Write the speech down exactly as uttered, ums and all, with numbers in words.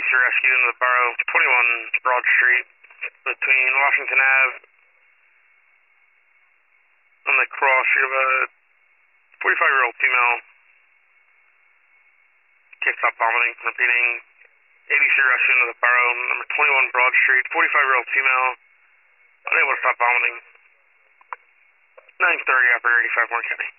C rescue into the borough, twenty-one Broad Street, between Washington Avenue and the cross. You have a forty-five-year-old female. Can't stop vomiting. Repeating, A B C rescue into the borough, number twenty-one Broad Street, forty-five-year-old female, unable to stop vomiting. nine thirty, operator eighty-five, Warren County.